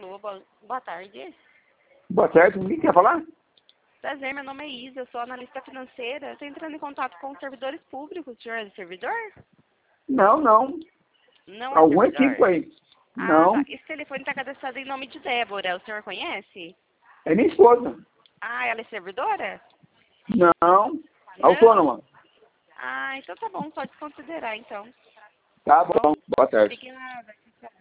Alô, boa tarde. Boa tarde, quem quer falar? Prazer, meu nome é Isa, eu sou analista financeira. Estou entrando em contato com os servidores públicos. O senhor é servidor? Não. Não é Algum servidor? equipe aí. Ah, tá. Não. Esse telefone está cadastrado em nome de Débora. O senhor conhece? É minha esposa. Ah, ela é servidora? Não. Não? Autônoma. Ah, então tá bom, pode considerar então. Tá bom. Boa tarde. Obrigada. Tchau.